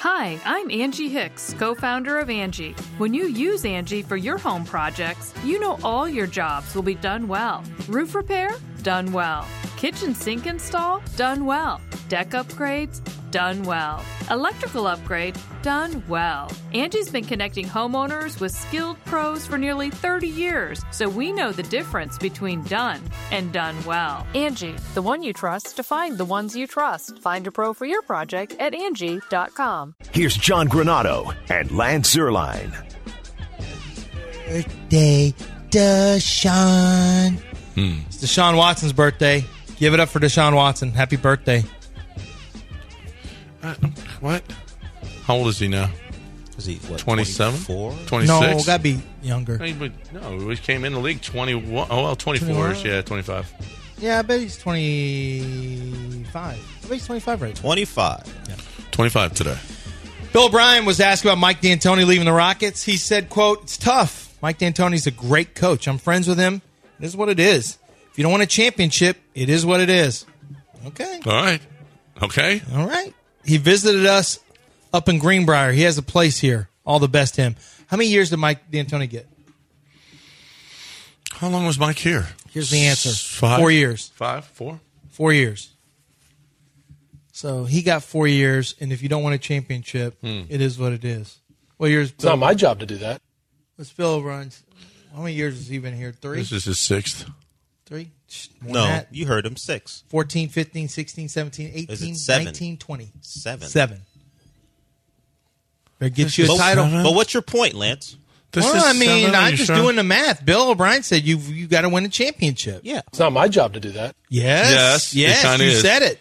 Hi, I'm Angie Hicks, co-founder of Angie. When you use Angie for your home projects, you know all your jobs will be done well. Roof repair? Done well. Kitchen sink install? Done well. Deck upgrades? Done well. Electrical upgrade? Done well. Angie's been connecting homeowners with skilled pros for nearly 30 years, so we know the difference between done and done well. Angie, the one you trust to find the ones you trust. Find a pro for your project at Angie.com. Here's John Granado and Lance Zierlein. Birthday, Deshaun. It's Deshaun Watson's birthday. Give it up for Deshaun Watson. Happy birthday. What? How old is he now? Is he, what, 27? 26? No, gotta be younger. No, he came in the league 21. Oh, well, 24. Yeah, 25. Yeah, I bet he's 25. I bet he's 25 right now. 25. Yeah. 25 today. Bill O'Brien was asked about Mike D'Antoni leaving the Rockets. He said, quote, "It's tough. Mike D'Antoni's a great coach. I'm friends with him. This is what it is. If you don't win a championship, it is what it is." Okay. All right. Okay. All right. He visited us up in Greenbrier. He has a place here. All the best to him. How many years did Mike D'Antoni get? How long was Mike here? Here's the answer. 5? 4 years. 5? 4? 4 years. So he got 4 years, and if you don't win a championship, it is what it is. What years? It's not my job to do that. Let's Bill O'Brien's. How many years has he been here? 3? This is his 6th. 3? More No, than that. you heard him. 6. 14, 15, 16, 17, 18, Is it 7? 19, 20. 7. 7. Better get you a title. But what's your point, Lance? This Well, is I mean, 7, I'm you just sure? doing the math. Bill O'Brien said you got to win a championship. Yeah. It's not my job to do that. Yes. Yes, it kinda you is. said it.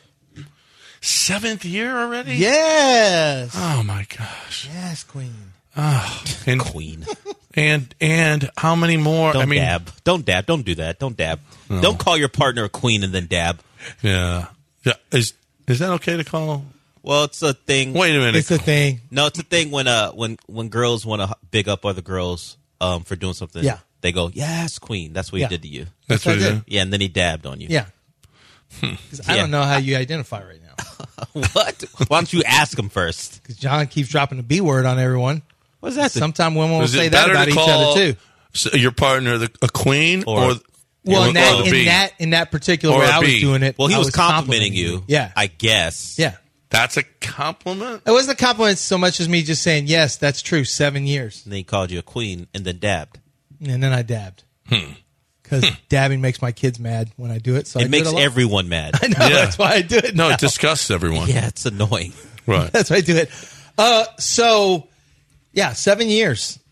7th year already? Yes. Oh, my gosh. Yes, Queen. And Queen. and how many more? Don't I mean, dab. Don't dab. Don't do that. Don't dab. Don't call your partner a queen and then dab. Yeah. Yeah. Is that okay to call? Well, it's a thing. Wait a minute. It's a thing. No, it's a thing when girls want to big up other girls for doing something. Yeah. They go, "Yes, queen." That's what Yeah. he did to you. That's what what I it did. is. Yeah, and then he dabbed on you. Yeah. 'Cause I don't know how you identify right now. What? Why don't you ask him first? Because John keeps dropping the B word on everyone. What's that? Sometimes women will Is it say that better about to each call other too. Your partner a queen or Well, or the bee? in that particular Or way a I was bee. doing it. Well, he I was complimenting you. Yeah. I guess. Yeah. That's a compliment? It wasn't a compliment so much as me just saying, yes, that's true, 7 years. And then he called you a queen and then dabbed. And then I dabbed. Because dabbing makes my kids mad when I do it. So I It do makes a lot. everyone mad. I know, that's why I do it No, now. it disgusts everyone. Yeah, it's annoying. Right. That's why I do it. So, yeah, 7 years.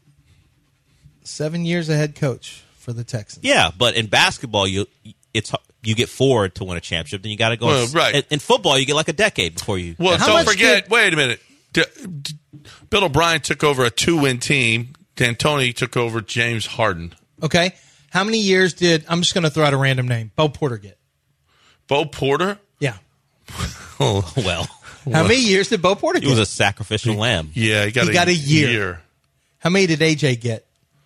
7 years a head coach for the Texans. Yeah, but in basketball, you get 4 to win a championship. Then you got to go. Well, right. In football, you get like a decade before you. Well, How don't much forget. Wait a minute. Bill O'Brien took over a 2-win team. D'Antoni took over James Harden. Okay. How many years did, I'm just going to throw out a random name, Bo Porter get? Bo Porter? Yeah. Oh, Well, How many years did Bo Porter he get? was a sacrificial lamb. yeah, he got a year. How many did AJ get?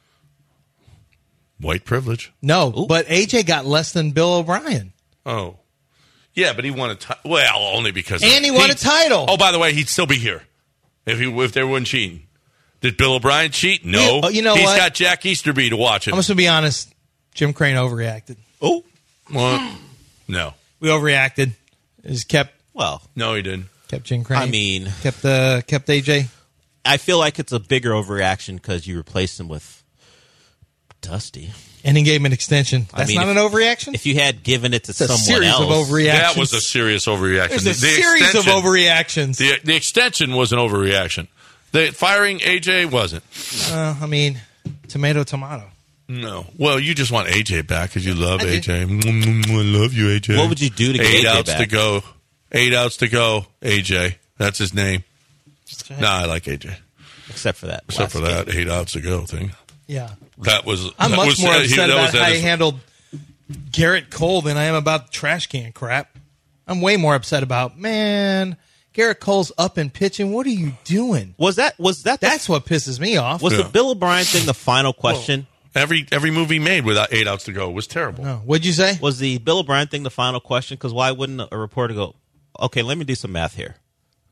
White privilege. No, Ooh. but AJ got less than Bill O'Brien. Oh. Yeah, but he won a title. Well, only because. And he won a title. Oh, by the way, he'd still be here if they weren't cheating. Did Bill O'Brien cheat? No. You know He's what? got Jack Easterby to watch him. I'm just going to be honest. Jim Crane overreacted. Oh, Well, no. We overreacted. Just kept well, No, he didn't. Jim Crane. I mean, kept AJ. I feel like it's a bigger overreaction because you replaced him with Dusty. And he gave him an extension. That's mean, not an overreaction? If you had given it to It's a someone series else, of overreactions. That was a serious overreaction. There's a The series of extension- overreactions. The extension was an overreaction. The firing AJ wasn't. I mean, tomato. No. Well, you just want AJ back because you love I do. AJ. I love you, AJ. What would you do to get 8 AJ outs back? to go. 8 outs to go. AJ. That's his name. No, I like AJ. except for that. Except for last that game. 8 outs to go thing. Yeah. That was. I'm that much was, more upset that about was how at he his- handled Garrett Cole than I am about the trash can crap. I'm way more upset about, man, Garrett Cole's up and pitching. What are you doing? Was that That's what pisses me off. was Yeah. the Bill O'Brien thing the final question? Every move he made without 8 outs to go was terrible. No. What'd you say? Was the Bill O'Brien thing the final question? Because why wouldn't a reporter go, okay, let me do some math here.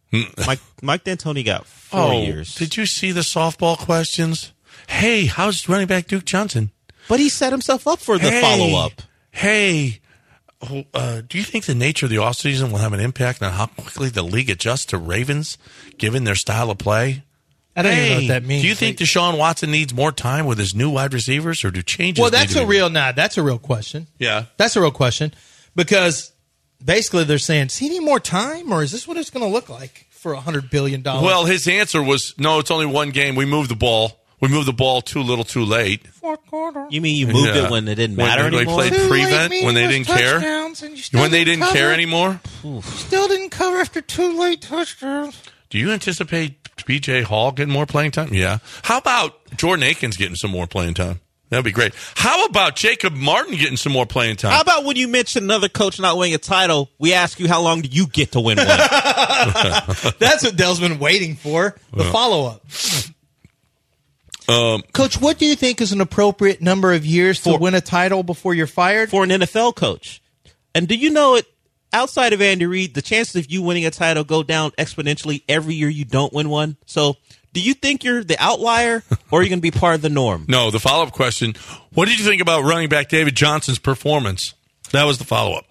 Mike D'Antoni got 4 years. Did you see the softball questions? Hey, how's running back Duke Johnson? But he set himself up for the follow-up. Hey, do you think the nature of the offseason will have an impact on how quickly the league adjusts to Ravens, given their style of play? I don't even know what that means. Do you think Deshaun Watson needs more time with his new wide receivers, or do changes? Well, that's a real question. Yeah, that's a real question because basically they're saying, does he need more time, or is this what it's going to look like for $100 billion? Well, his answer was, no, it's only one game. We moved the ball. We moved the ball too little, too late. Fourth quarter. You mean you moved it when it didn't matter anymore? They played prevent when they didn't care. When they didn't care anymore. Still didn't cover after 2 late touchdowns. Do you anticipate B.J. Hall getting more playing time? Yeah. How about Jordan Akins getting some more playing time? That'd be great. How about Jacob Martin getting some more playing time? How about when you mention another coach not winning a title, we ask you how long do you get to win one? That's what Dell's been waiting for, the follow-up. Coach, what do you think is an appropriate number of years to win a title before you're fired? For an NFL coach. And do you know it? Outside of Andy Reid, the chances of you winning a title go down exponentially every year you don't win one. So do you think you're the outlier or are you going to be part of the norm? No, the follow-up question, what did you think about running back David Johnson's performance? That was the follow-up.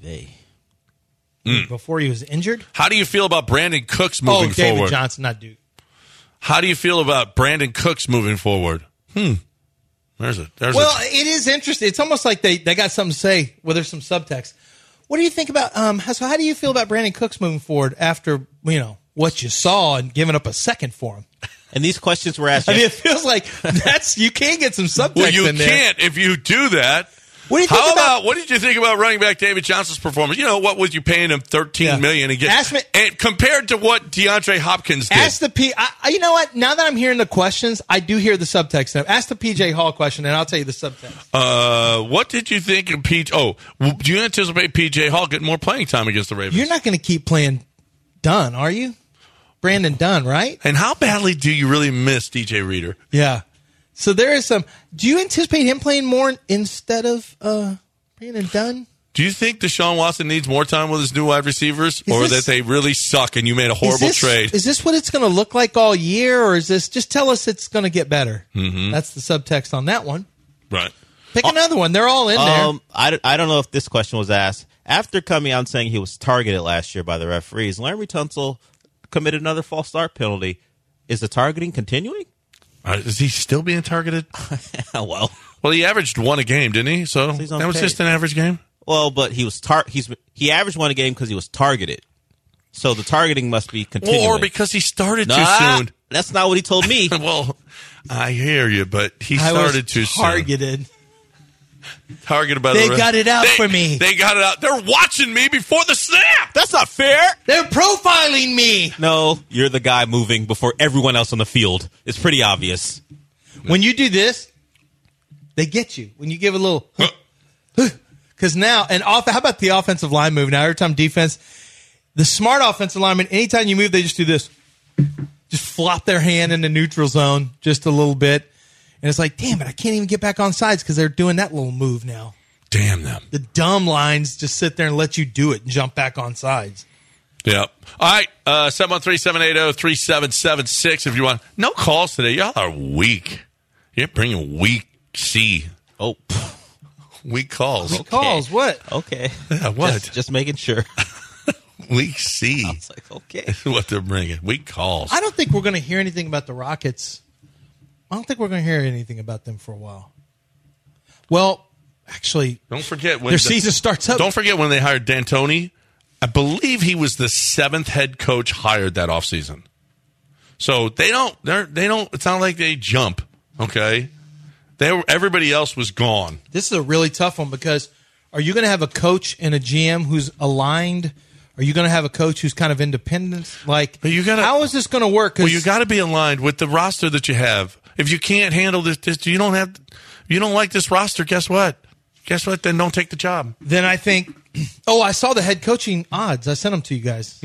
Before he was injured? How do you feel about Brandon Cooks moving forward? David Johnson, not Duke. How do you feel about Brandon Cooks moving forward? There's it is interesting. It's almost like they got something to say, where there's some subtext. What do you think about so how do you feel about Brandon Cooks moving forward after, what you saw and giving up a second for him? And these questions were asked. I mean, it feels like you can get some subtext well, you in there. can't if you do that. What do you think what did you think about running back David Johnson's performance? What was you paying him $13 million and and compared to what DeAndre Hopkins did? Ask you know what? Now that I'm hearing the questions, I do hear the subtext. Now, ask the PJ Hall question, and I'll tell you the subtext. What did you think of do you anticipate PJ Hall getting more playing time against the Ravens? You're not going to keep playing Dunn, are you? Brandon Dunn, right? And how badly do you really miss DJ Reader? Yeah. So there is some. Do you anticipate him playing more instead of Brandon Dunn? Do you think Deshaun Watson needs more time with his new wide receivers, that they really suck and you made a horrible trade? Is this what it's going to look like all year, or is this just tell us it's going to get better? Mm-hmm. That's the subtext on that one. Right. Pick another one. They're all in there. I don't know if this question was asked. After coming out and saying he was targeted last year by the referees, Laremy Tunsil committed another false start penalty. Is the targeting continuing? Is he still being targeted? Well, he averaged one a game, didn't he? So that was just an average game. Well, but he was he averaged one a game because he was targeted. So the targeting must be continuing. Or because he started too soon. That's not what he told me. Well, I hear you, but he started too soon. Targeted by they got it out for me. They got it out. They're watching me before the snap. That's not fair. They're profiling me. No, you're the guy moving before everyone else on the field. It's pretty obvious. When you do this, they get you. When you give a little, because now how about the offensive line move? Now every time defense, the smart offensive lineman, anytime you move, they just do this, just flop their hand in the neutral zone just a little bit. And it's like, damn it, I can't even get back on sides because they're doing that little move now. Damn them. The dumb lines just sit there and let you do it and jump back on sides. Yep. All right, 713-780-3776 if you want. No calls today. Y'all are weak. You're bringing weak C. Oh. Weak calls. Weak calls, what? Okay. Yeah, what? Just making sure. Weak C. I was like, okay. That's what they're bringing. Weak calls. I don't think we're going to hear anything about the Rockets. I don't think we're going to hear anything about them for a while. Well, actually, don't forget when their season starts up. Don't forget when they hired D'Antoni. I believe he was the 7th head coach hired that offseason. So they don't. It's not like they jump. Okay, everybody else was gone. This is a really tough one because are you going to have a coach and a GM who's aligned? Are you going to have a coach who's kind of independent? How is this going to work? Well, you got to be aligned with the roster that you have. If you can't handle this, you don't like this roster. Guess what? Then don't take the job. Then I think. Oh, I saw the head coaching odds. I sent them to you guys. Yeah.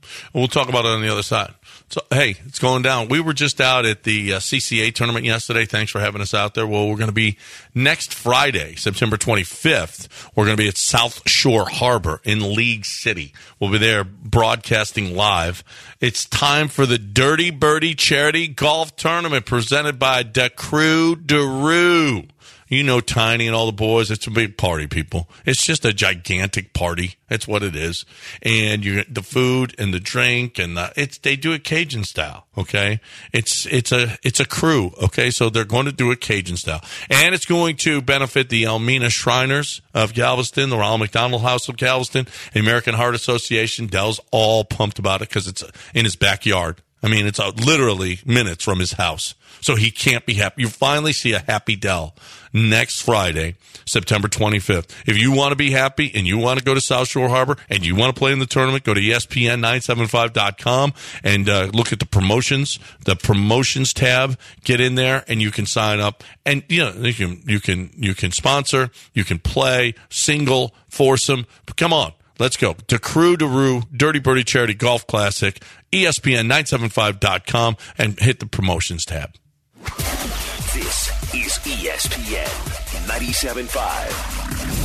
We'll talk about it on the other side. So, hey, it's going down. We were just out at the CCA tournament yesterday. Thanks for having us out there. Well, we're going to be next Friday, September 25th. We're going to be at South Shore Harbor in League City. We'll be there broadcasting live. It's time for the Dirty Birdie Charity Golf Tournament presented by De Crew DeRue. You know Tiny and all the boys. It's a big party, people. It's just a gigantic party. That's what it is. And the food and the drink and they do it Cajun style. Okay, it's a crew. Okay, so they're going to do it Cajun style, and it's going to benefit the Elmina Shriners of Galveston, the Ronald McDonald House of Galveston, the American Heart Association. Dell's all pumped about it because it's in his backyard. I mean, it's literally minutes from his house. So he can't be happy. You finally see a happy Dell next Friday, September 25th. If you want to be happy and you want to go to South Shore Harbor and you want to play in the tournament, go to ESPN975.com and look at the promotions tab. Get in there and you can sign up. And you can sponsor, you can play single, foursome. Come on. Let's go. De Crew DeRue, Dirty Birdie Charity Golf Classic, ESPN975.com, and hit the promotions tab. This is ESPN 97.5.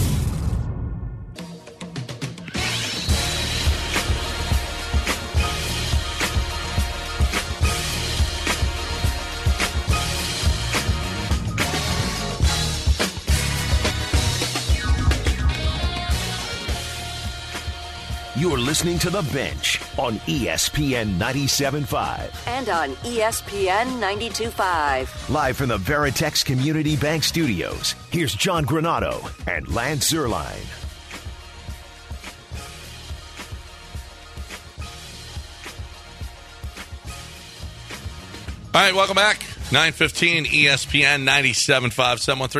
You're listening to The Bench on ESPN 97.5. And on ESPN 92.5. Live from the Veritex Community Bank Studios, here's John Granado and Lance Zierlein. All right, welcome back. 9:15 ESPN 97.5,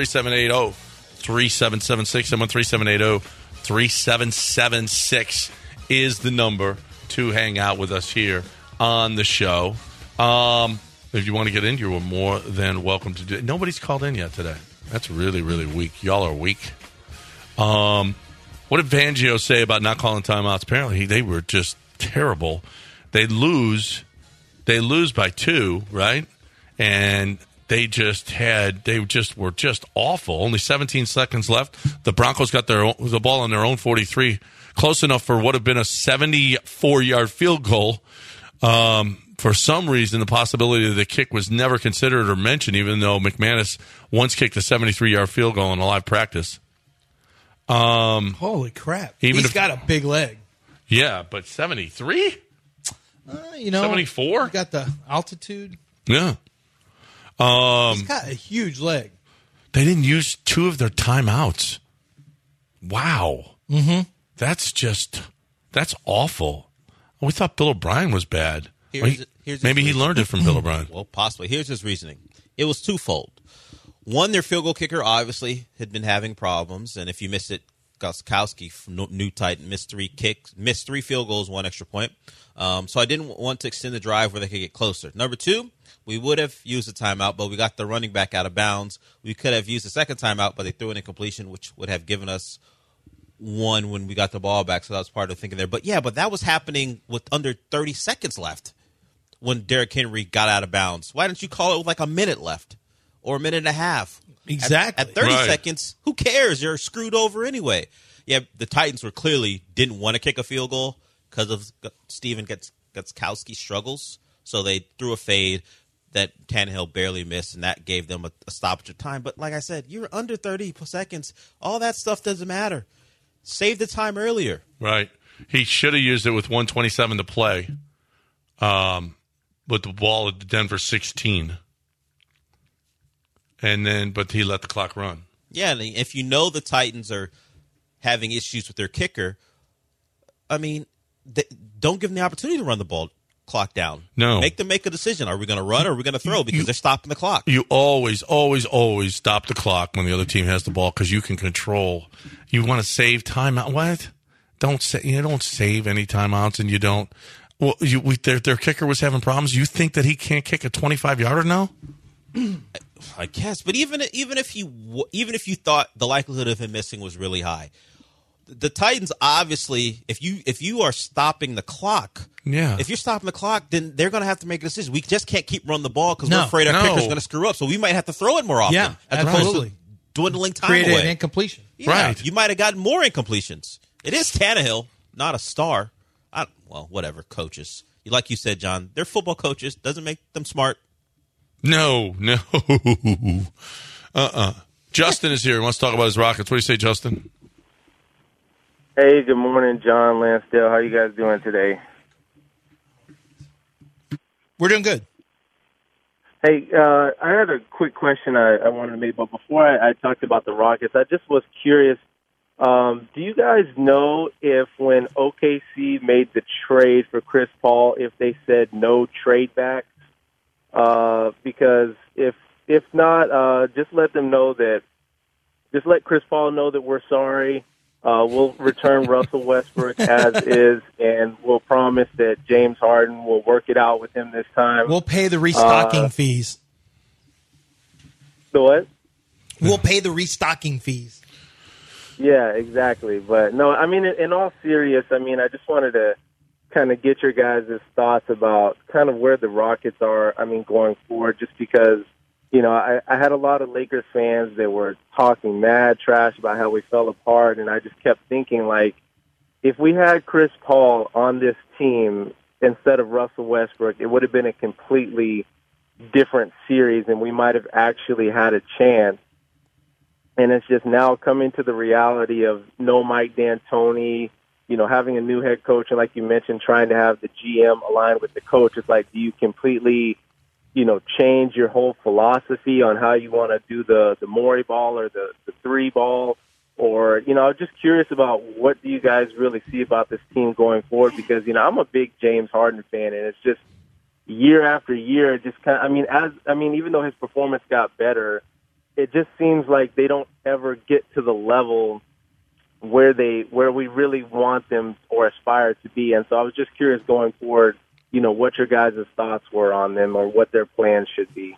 713-780-3776, 713-780-3776 is the number to hang out with us here on the show. If you want to get in, you're more than welcome to do it. Nobody's called in yet today. That's really, really weak. Y'all are weak. What did Fangio say about not calling timeouts? Apparently, they were just terrible. They lose by 2, right? And they were just awful. Only 17 seconds left. The Broncos got the ball on their own 43, close enough for what would have been a 74-yard field goal. For some reason, the possibility of the kick was never considered or mentioned, even though McManus once kicked a 73-yard field goal in a live practice. Holy crap. He's got a big leg. Yeah, but 73? 74? Got the altitude. Yeah. He's got a huge leg. They didn't use 2 of their timeouts. Wow. Mm-hmm. That's awful. We thought Bill O'Brien was bad. Maybe he learned it from Bill O'Brien. Well, possibly. Here's his reasoning. It was twofold. One, their field goal kicker obviously had been having problems, and if you missed it, Gostkowski, new Titan, missed 3 field goals, 1 extra point. So I didn't want to extend the drive where they could get closer. Number 2, we would have used a timeout, but we got the running back out of bounds. We could have used a second timeout, but they threw an incompletion, which would have given us 1 when we got the ball back. So that was part of the thinking there. But that was happening with under 30 seconds left when Derrick Henry got out of bounds. Why didn't you call it with like a minute left or a minute and a half? Exactly. At 30 seconds, who cares? You're screwed over anyway. Yeah, the Titans didn't want to kick a field goal because of Steven Gostkowski's struggles. So they threw a fade that Tannehill barely missed, and that gave them a stoppage of time. But like I said, you're under 30 seconds. All that stuff doesn't matter. Save the time earlier. Right. He should have used it with 1:27 to play, with the ball at the Denver 16. But he let the clock run. Yeah, and if you know the Titans are having issues with their kicker, I mean, don't give them the opportunity to run the ball clock down. No. Make them make a decision. Are we going to run or are we going to throw? Because they're stopping the clock. You always, always, always stop the clock when the other team has the ball because you can control. You want to save timeout. What? Don't save any timeouts, and you don't. Well, their kicker was having problems. You think that he can't kick a 25-yarder now? I guess, but even if you thought the likelihood of him missing was really high, the Titans obviously, if you are stopping the clock, if you're stopping the clock, then they're going to have to make a decision. We just can't keep running the ball because we're afraid our kicker's going to screw up. So we might have to throw it more often, as opposed to dwindling time Create away. an incompletion. Yeah, right. You might have gotten more incompletions. It is Tannehill, not a star. Well, whatever. Coaches, like you said, John, they're football coaches. Doesn't make them smart. No. Justin is here. He wants to talk about his Rockets. What do you say, Justin? Hey, good morning, John, Lansdale. How you guys doing today? We're doing good. Hey, I had a quick question I wanted to make, but before I talked about the Rockets, I just was curious. Do you guys know if when OKC made the trade for Chris Paul, if they said no trade backs? Because if not, just let them know that. Just let Chris Paul know that we're sorry. We'll return Russell Westbrook as is, and we'll promise that James Harden will work it out with him this time. We'll pay the restocking fees. The what? We'll pay the restocking fees. Yeah, exactly. But, no, I mean, in all seriousness, I mean, I just wanted to kind of get your guys' thoughts about kind of where the Rockets are, I mean, going forward, just because, you know, I had a lot of Lakers fans that were talking mad trash about how we fell apart, and I just kept thinking, like, if we had Chris Paul on this team instead of Russell Westbrook, it would have been a completely different series, and we might have actually had a chance. And it's just now coming to the reality of no Mike D'Antoni, you know, having a new head coach, and like you mentioned, trying to have the GM align with the coach. It's like, do you completely, you know, change your whole philosophy on how you want to do the Morey ball or the three ball? Or, you know, I'm just curious about what do you guys really see about this team going forward? Because, you know, I'm a big James Harden fan, and it's just year after year, just kind of, even though his performance got better, it just seems like they don't ever get to the level where we really want them or aspire to be. And so I was just curious going forward, you know, what your guys' thoughts were on them or what their plans should be.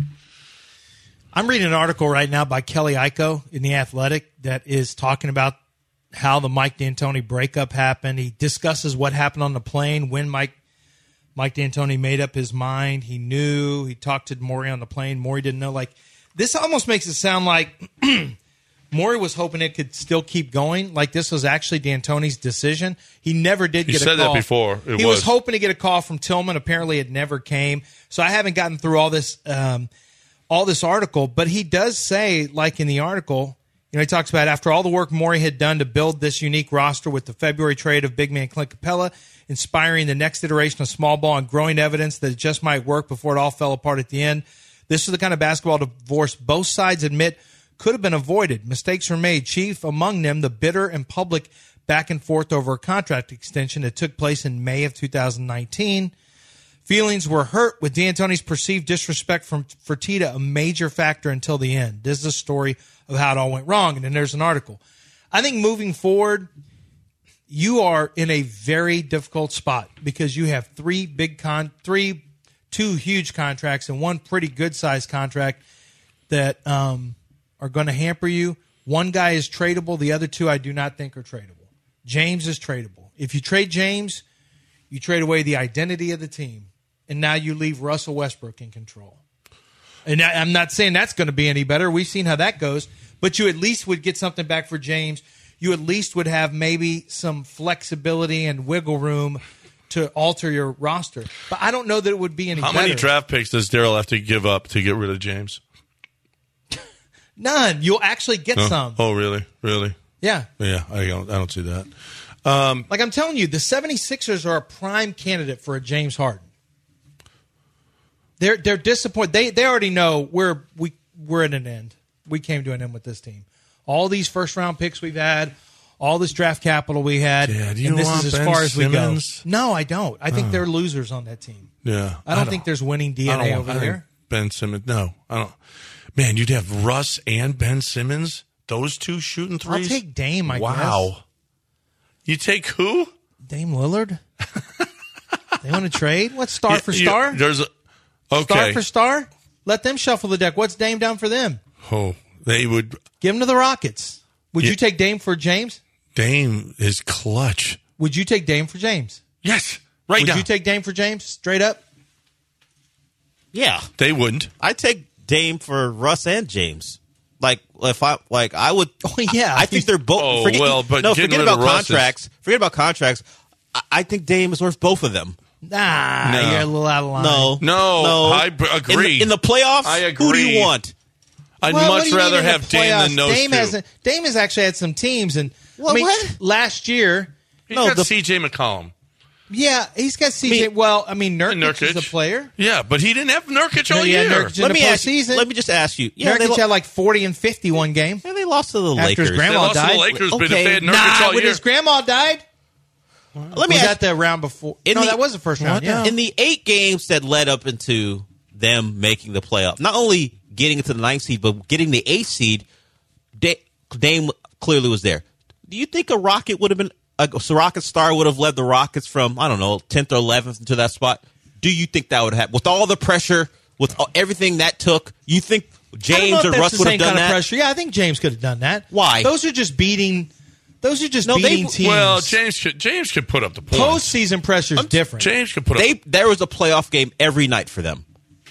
I'm reading an article right now by Kelly Iko in The Athletic that is talking about how the Mike D'Antoni breakup happened. He discusses what happened on the plane when Mike D'Antoni made up his mind. He knew. He talked to Morey on the plane. Morey didn't know. Like, this almost makes it sound like Morey was hoping it could still keep going. Like this was actually D'Antoni's decision. He never did get a call. He said that before. He was hoping to get a call from Tillman. Apparently it never came. So I haven't gotten through all this article. But he does say, like in the article, you know, he talks about after all the work Morey had done to build this unique roster with the February trade of big man Clint Capella, inspiring the next iteration of small ball and growing evidence that it just might work before it all fell apart at the end. This is the kind of basketball divorce both sides admit could have been avoided. Mistakes were made, chief among them the bitter and public back and forth over a contract extension that took place in May of 2019. Feelings were hurt with D'Antoni's perceived disrespect from Fertitta a major factor until the end. This is a story of how it all went wrong, and then there's an article. I think moving forward, you are in a very difficult spot because you have two huge contracts and one pretty good-sized contract that are going to hamper you. One guy is tradable. The other two I do not think are tradable. James is tradable. If you trade James, you trade away the identity of the team, and now you leave Russell Westbrook in control. And I'm not saying that's going to be any better. We've seen how that goes. But you at least would get something back for James. You at least would have maybe some flexibility and wiggle room to alter your roster. But I don't know that it would be any better. How many draft picks does Daryl have to give up to get rid of James? None. You'll actually get some. Oh, really? Really? Yeah. Yeah, I don't see that. Like I'm telling you, the 76ers are a prime candidate for a James Harden. They're disappointed. They already know we're at an end. We came to an end with this team. All these first-round picks we've had, all this draft capital we had, and this want is as Ben far as we go. Simmons? No, I don't. I think they're losers on that team. Yeah. I don't think there's winning DNA over there. Ben Simmons, no. I don't. Man, you'd have Russ and Ben Simmons, those two shooting threes? I'll take Dame, I guess. Wow. You take who? Dame Lillard? They want to trade? What's star for star? Okay. Star for star? Let them shuffle the deck. What's Dame down for them? Oh, they would. Give him to the Rockets. Would you take Dame for James? Dame is clutch. Would you take Dame for James? Yes, right Would now. you take Dame for James straight up? Yeah, They wouldn't. I take Dame for Russ and James. I would. Oh, yeah. I think they're both. Oh, forget getting rid about of Russ contracts. Forget about contracts. I think Dame is worth both of them. Nah, No. you're a little out of line. No, I agree. In the playoffs, I who do agree. you want? I'd Well, what much do you mean rather in the have Dame playoffs? than those two. Dame has actually had some teams, and Well, what? last year, He's No, got the- C.J. McCollum. yeah, he's got CJ. Nurkic is a player. Yeah, but he didn't have Nurkic No, all yeah, year. Nurkic in the postseason. Let me just ask you. Yeah, Nurkic had like 40 and 50 one game. yeah, they lost to the After his Lakers. grandma They lost to died. the Lakers, but if Okay, they had Nurkic all when year. his grandma died, Let me was ask that the round before? In No, the- that was the first round. Yeah. in the 8 games that led up into them making the playoff, not only getting into the 9th seed, but getting the 8th seed, Dame clearly was there. Do you think a Rocket would have been a Rocket star would have led the Rockets from, I don't know, 10th or 11th into that spot? Do you think that would happen with all the pressure, with everything that took? You think I don't know James if or that's Russ the would have same done kind of that? pressure. Yeah, I think James could have done that. Why? Those are just beating teams. Well, James could put up the points. Postseason pressure is different. James could put up. There was a playoff game every night for them.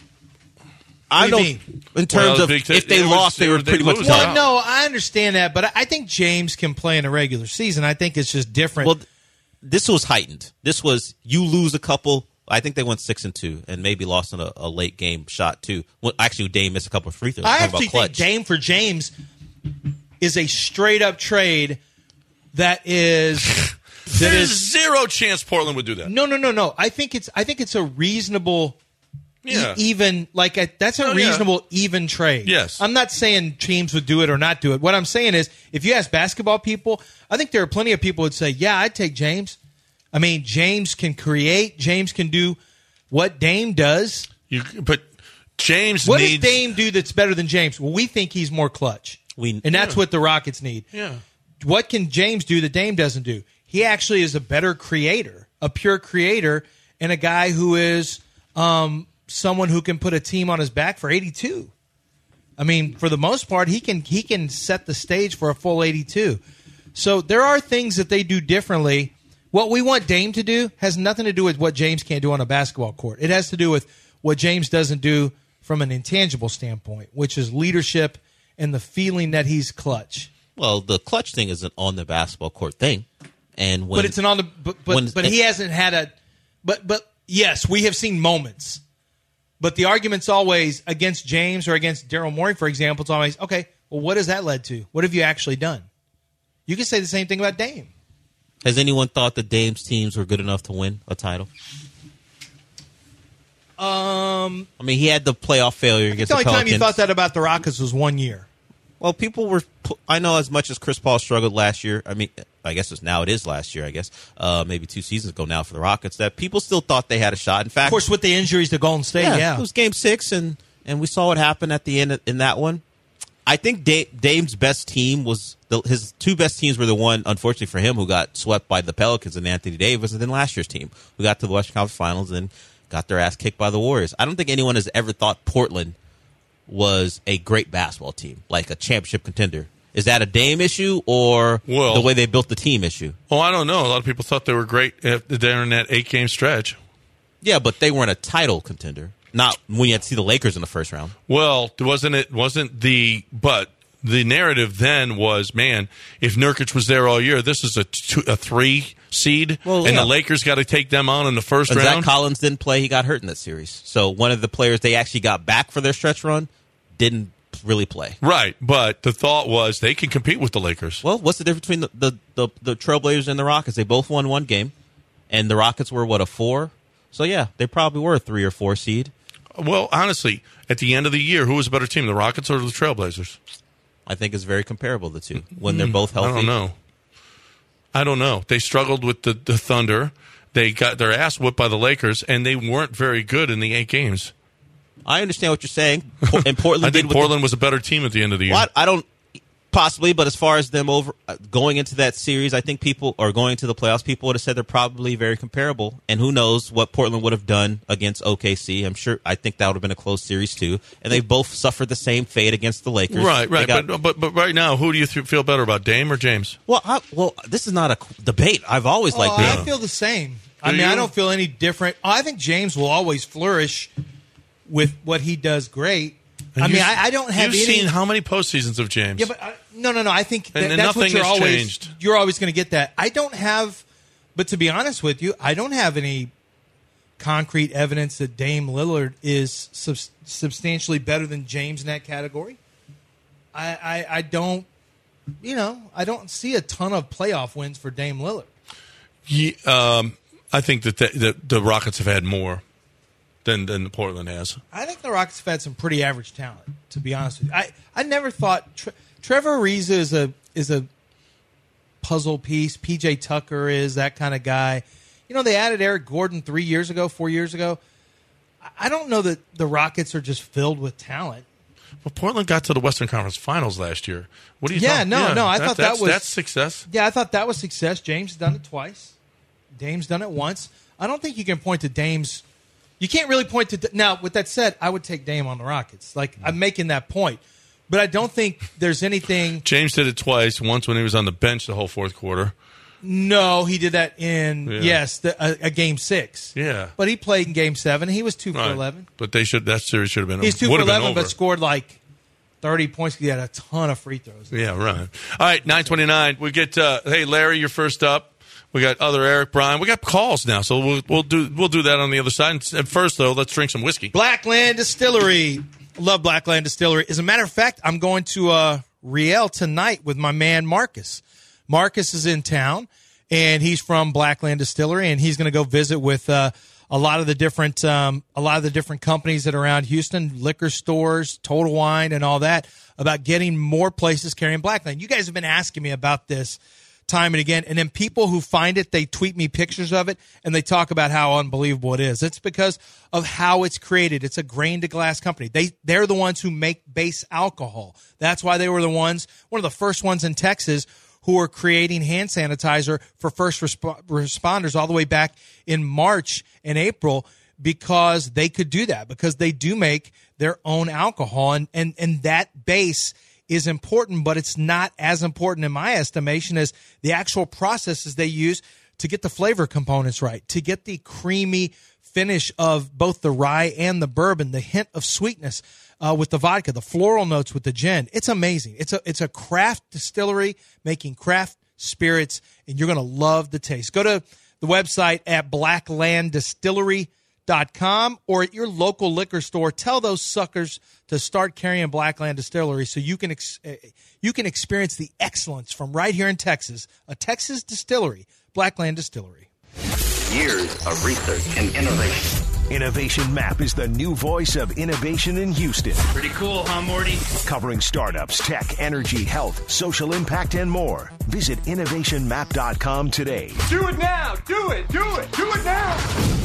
I do you don't. mean? In terms Well, of because if they it was- lost, they were they pretty much lose done. out. Well, no, I understand that, but I think James can play in a regular season. I think it's just different. Well, this was heightened. This was you lose a couple. I think they went 6-2 and maybe lost in a late game shot too. Well, actually, Dame missed a couple of free throws. I Talk about actually think clutch. Dame for James is a straight up trade that is There's zero chance Portland would do that. no. I think it's a reasonable. Yeah. Even that's a Oh, yeah. reasonable even trade. Yes. I'm not saying teams would do it or not do it. What I'm saying is, if you ask basketball people, I think there are plenty of people who'd say, "Yeah, I'd take James." I mean, James can create. James can do what Dame does. But James What needs. does Dame do that's better than James? Well, we think he's more clutch, and that's what the Rockets need. Yeah. What can James do that Dame doesn't do? He actually is a better creator, a pure creator, and a guy who is someone who can put a team on his back for 82. I mean, for the most part, he can set the stage for a full 82. So there are things that they do differently. What we want Dame to do has nothing to do with what James can't do on a basketball court. It has to do with what James doesn't do from an intangible standpoint, which is leadership and the feeling that he's clutch. Well, the clutch thing is an on the basketball court thing, and when But it's an on the but he hasn't had a but yes, we have seen moments. But the argument's always against James or against Daryl Morey, for example. It's always okay. Well, what has that led to? What have you actually done? You can say the same thing about Dame. has anyone thought that Dame's teams were good enough to win a title? I mean, he had the playoff failure against The only the time you Pelicans. thought that about the Rockets was 1 year. Well, people were. I know as much as Chris Paul struggled last year. I mean, I guess it is last year. I guess maybe 2 seasons ago now for the Rockets. That people still thought they had a shot. In fact, Of course, with the injuries to Golden State, yeah. it was Game 6, and we saw what happened at the end in that one. I think Dame's best team was his 2 best teams were the one, unfortunately for him, who got swept by the Pelicans and Anthony Davis, and then last year's team who got to the Western Conference Finals and got their ass kicked by the Warriors. I don't think anyone has ever thought Portland was a great basketball team, like a championship contender. Is that a Dame issue or the way they built the team issue? Well, I don't know. A lot of people thought they were great during that 8-game stretch. Yeah, but they weren't a title contender. Not when you had to see the Lakers in the first round. Well, but the narrative then was, man, if Nurkic was there all year, this is a 3 seed, Well, and yeah. the Lakers got to take them on in the first When round. Zach Collins didn't play, he got hurt in that series. So one of the players they actually got back for their stretch run didn't really play. Right, but the thought was they can compete with the Lakers. Well, what's the difference between the Trailblazers and the Rockets? They both won 1 game, and the Rockets were, a 4? So, yeah, they probably were a 3 or 4 seed. Well, honestly, at the end of the year, who was a better team, the Rockets or the Trailblazers? I think it's very comparable, the two, when they're both healthy. I don't know. They struggled with the Thunder. They got their ass whipped by the Lakers, and they weren't very good in the 8 games. I understand what you're saying. And Portland I did think with Portland was a better team at the end of the year. Well, I don't. Possibly, but as far as them going into that series, I think people, or going to the playoffs, people would have said they're probably very comparable. And who knows what Portland would have done against OKC. I think that would have been a close series too. And they both suffered the same fate against the Lakers. Right. But right now, who do you feel better about, Dame or James? Well, this is not a debate. I've always liked Dame. I feel the same. I don't feel any different. I think James will always flourish with what he does great. I don't have You've any... seen how many postseasons of James? Yeah, but no. I think nothing that's what has changed. You're always going to get that. I don't have, but to be honest with you, I don't have any concrete evidence that Dame Lillard is substantially better than James in that category. I don't, I don't see a ton of playoff wins for Dame Lillard. I think that the Rockets have had more than Portland has. I think the Rockets have had some pretty average talent, to be honest with you. I never thought Trevor Ariza is a puzzle piece. PJ Tucker is that kind of guy. They added Eric Gordon 4 years ago. I don't know that the Rockets are just filled with talent. Well, Portland got to the Western Conference Finals last year. What do you think? No. I thought that's success. Yeah, I thought that was success. James has done it twice. Dame's done it once. I don't think you can point to Dame's. You can't really point to. Now, with that said, I would take Dame on the Rockets. I'm making that point. But I don't think there's anything. James did it twice. Once when he was on the bench the whole fourth quarter. No, he did that in, a Game 6. Yeah. But he played in Game 7. He was 2 for 11. But that series should have been over. He's 2 for 11, but scored 30 points. He had a ton of free throws. Yeah, right. All right, 9:29. We get, hey, Larry, you're first up. We got other Eric, Brian. We got calls now, so we'll do that on the other side. And first, though, let's drink some whiskey. Blackland Distillery. Love Blackland Distillery. As a matter of fact, I'm going to Riel tonight with my man Marcus. Marcus is in town, and he's from Blackland Distillery, and he's going to go visit with a lot of the different companies that are around Houston, liquor stores, Total Wine, and all that, about getting more places carrying Blackland. You guys have been asking me about this time and again, and then people who find it, they tweet me pictures of it, and they talk about how unbelievable it is. It's because of how it's created. It's a grain-to-glass company. They're the ones who make base alcohol. That's why they were one of the first ones in Texas who are creating hand sanitizer for first responders all the way back in March and April, because they could do that, because they do make their own alcohol, and that base is important, but it's not as important in my estimation as the actual processes they use to get the flavor components right, to get the creamy finish of both the rye and the bourbon, the hint of sweetness with the vodka, the floral notes with the gin. It's amazing. It's a craft distillery making craft spirits, and you're going to love the taste. Go to the website at blacklanddistillery.com or at your local liquor store. Tell those suckers to start carrying Blackland Distillery so you can experience the excellence from right here in Texas, a Texas distillery, Blackland Distillery. Years of research and innovation. Innovation Map is the new voice of innovation in Houston. Pretty cool, huh, Morty? Covering startups, tech, energy, health, social impact, and more. Visit innovationmap.com today. Do it now! Do it! Do it! Do it now!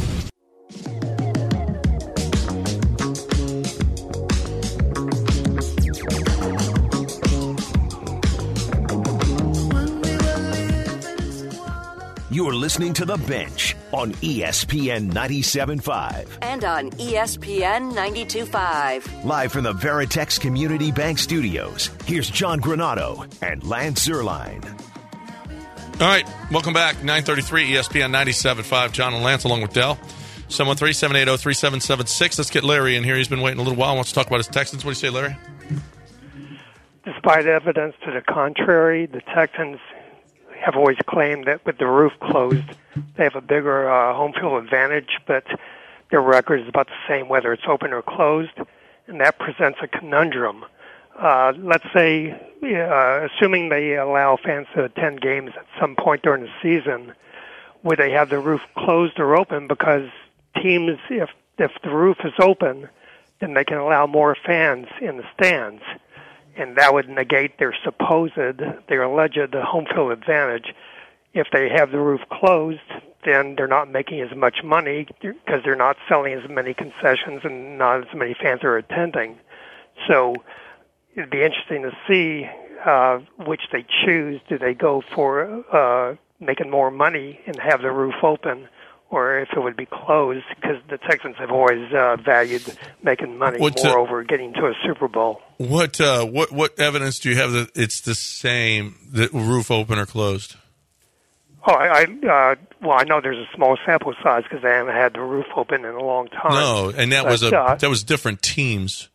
You're listening to The Bench on ESPN 97.5. And on ESPN 92.5. Live from the Veritex Community Bank Studios, here's John Granado and Lance Zierlein. All right, welcome back. 9:33 ESPN 97.5. John and Lance along with Dell. 713-780-3776. Let's get Larry in here. He's been waiting a little while. Wants to talk about his Texans. What do you say, Larry? Despite evidence to the contrary, the Texans have always claimed that with the roof closed, they have a bigger home field advantage, but their record is about the same whether it's open or closed, and that presents a conundrum. Let's say, assuming they allow fans to attend games at some point during the season, would they have the roof closed or open? Because teams, if the roof is open, then they can allow more fans in the stands, and that would negate their alleged home field advantage. If they have the roof closed, then they're not making as much money because they're not selling as many concessions and not as many fans are attending. So it'd be interesting to see which they choose. Do they go for making more money and have the roof open, or if it would be closed? Because the Texans have always valued making money more over getting to a Super Bowl. What evidence do you have that it's the same, the roof open or closed? Oh, I know there's a small sample size because they haven't had the roof open in a long time. No, and that was different teams.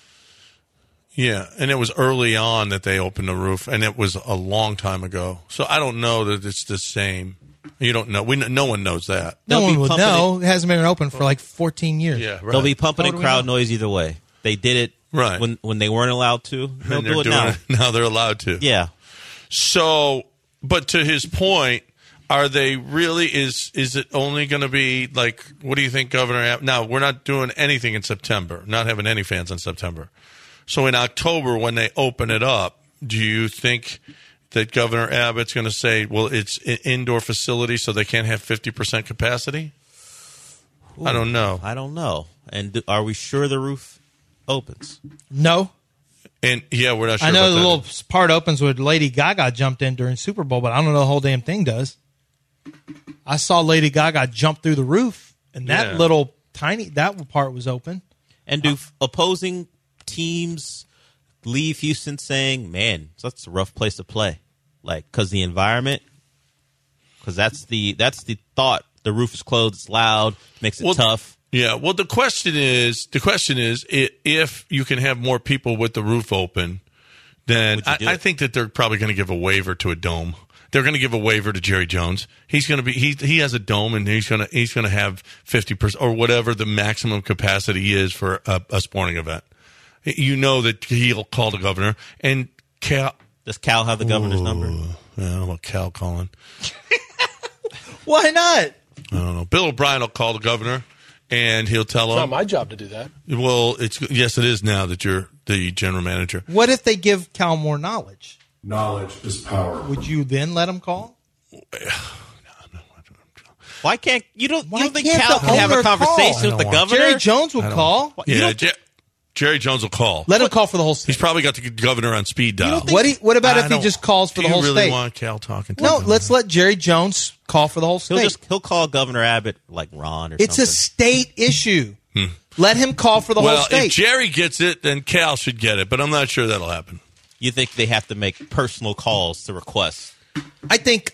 Yeah, and it was early on that they opened the roof, and it was a long time ago. So I don't know that it's the same. You don't know. No one knows that. No one would know. It hasn't been open for like 14 years. Yeah, right. They'll be pumping in crowd noise either way. They did it when they weren't allowed to. They'll do it now. Now they're allowed to. Yeah. So, but to his point, are they really? Is it only going to be like? What do you think, Governor? Now we're not doing anything in September. Not having any fans in September. So in October, when they open it up, do you think that Governor Abbott's going to say, well, it's an indoor facility, so they can't have 50% capacity? Ooh, I don't know. And are we sure the roof opens? No. And yeah, we're not sure. I know about the that. little part opens where Lady Gaga jumped in during Super Bowl, but I don't know the whole damn thing does. I saw Lady Gaga jump through the roof, and that little tiny that part was open. And do opposing teams leave Houston saying, "Man, that's a rough place to play," like because the environment, because that's the thought. The roof is closed, it's loud, makes it tough. Yeah. Well, the question is, if you can have more people with the roof open, then I think that they're probably going to give a waiver to a dome. They're going to give a waiver to Jerry Jones. He's going to be he has a dome, and he's going to have 50% or whatever the maximum capacity is for a sporting event. You know that he'll call the governor. And Cal. Does Cal have the governor's number? I don't know. Cal calling. Why not? I don't know. Bill O'Brien will call the governor, and he'll tell him. It's not my job to do that. Well, yes, it is now that you're the general manager. What if they give Cal more knowledge? Knowledge is power. Would you then let him call? Why can't you don't think Cal can have a conversation with the governor? Jerry Jones will call. Yeah, Jerry Jones will call. Let him call for the whole state. He's probably got the governor on speed dial. What about if he just calls for the whole state? Do you really want Cal talking to him? No, let's let Jerry Jones call for the whole state. He'll call Governor Abbott like Ron or something. It's a state issue. Let him call for the whole state. Well, if Jerry gets it, then Cal should get it, but I'm not sure that'll happen. You think they have to make personal calls to request? I think,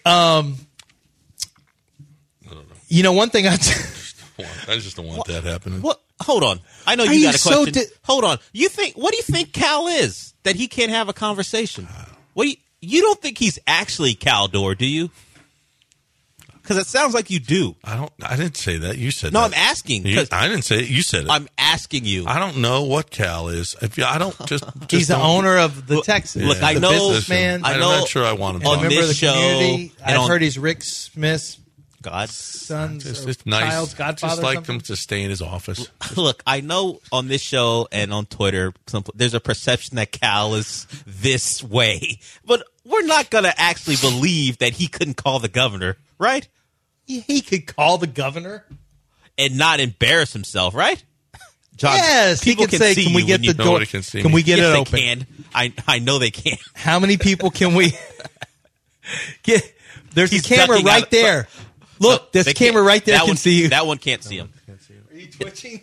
you know, one thing I just don't want that happening. What? Hold on. I know you got a question. Hold on. What do you think Cal is that he can't have a conversation? You don't think he's actually Cal Dorr, do you? Because it sounds like you do. I didn't say that. You said no, that. I'm asking. I didn't say it. You said it. I'm asking you. I don't know what Cal is. I don't just he's the owner of the Texans. Look, I know. Businessman. I'm not sure I want him on member of the this show. Community. I've heard he's Rick Smith's godson's just nice. Child's godfather. Just like him to stay in his office. Look, I know on this show and on Twitter, there's a perception that Cal is this way, but we're not going to actually believe that he couldn't call the governor, right? He could call the governor and not embarrass himself, right? John, yes, people can say, "Can we get the door? Can we get it open?" They can. I know they can. How many people can we get? There's a camera right there. Look, there's a camera right there. Can see you. That one can't see him. Are you twitching?